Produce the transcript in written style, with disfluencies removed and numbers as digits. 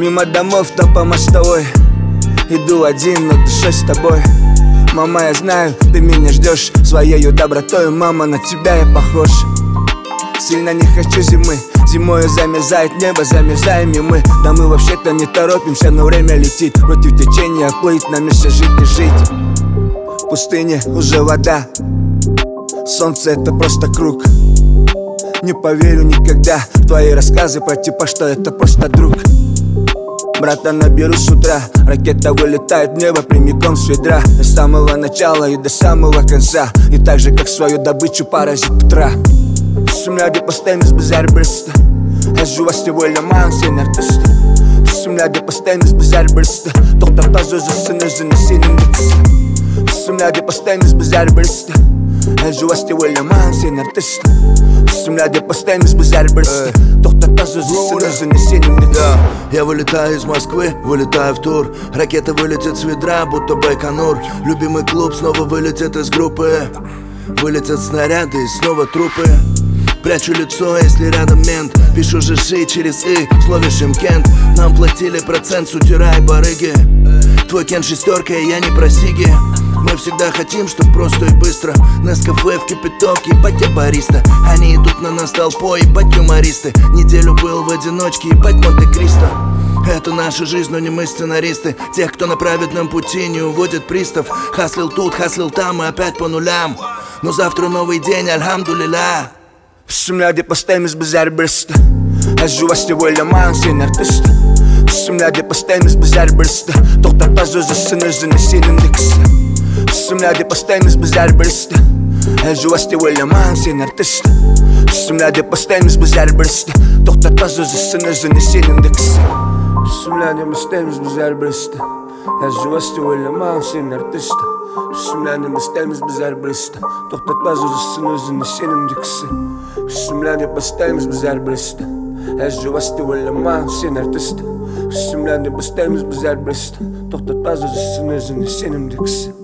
Мимо домов, то по мостовой иду один, но душой с тобой. Мама, я знаю, ты меня ждешь своею добротой. Мама, на тебя я похож. Сильно не хочу зимы. Зимою замерзает небо, замерзаем и мы. Да мы вообще-то не торопимся, но время летит. Против течения плыть, нам еще жить и жить. В пустыне уже вода. Солнце это просто круг. Не поверю никогда в твои рассказы про типа, что это просто друг. Брата наберу с утра. Ракета вылетает в небо прямиком с ведра. До самого начала и до самого конца. И так же, как свою добычу паразит утра. Sumlade på stämningsbesär brösta. Här jouas till våra man sin artist. Sumlade på stämningsbesär brösta. Doktor Pazzo zössen özünü senin dikisi. Sumlade på stämningsbesär brösta. Här jouas till våra man sin artist. Sumlade på stämningsbesär brösta. Doktor Pazzo zössen özünü senin dikisi. Я вылетаю из Москвы, вылетаю в тур. Ракета вылетит с ведра, будто Байконур. Любимый клуб снова вылетит из группы. Вылетят снаряды и снова трупы. Прячу лицо, если рядом мент. Пишу ЖЖ через И, в слове Шимкент. Нам платили процент с утюра и барыги. Твой Кен шестерка, и я не про сиги. Мы всегда хотим, чтоб просто и быстро. Нескафе в кипяток, ебать я бариста. Они идут на нас толпой, ебать юмористы. Неделю был в одиночке, ебать Монте-Кристо. Это наша жизнь, но не мы сценаристы. Тех, кто на праведном пути, не уводит пристав. Хаслил тут, хаслил там и опять по нулям. Но завтра новый день, альхамдулилля. Sumlade på stämningsbesär brösta. Här jouas till våra man sin artist. Sumlade på stämningsbesär brösta. Doktor Pazzo zössen özünü senin dikisi. Sumlade på stämningsbesär brösta. Här jouas till våra man sin artist. Sumlade på stämningsbesär brösta. Doktor Pazzo zössen özünü senin dikisi. Sumlade på stämningsbesär brösta. Här jouas till våra man sin artist. Sumlade på stämningsbesär brösta. Doktor Pazzo zössen özünü senin dikisi. Sumlade på stämningsbesär brösta. Här jouas till våra man sin artist. Sumlade på stämningsbesär brösta. Doktor Pazzo zössen özünü senin dikisi.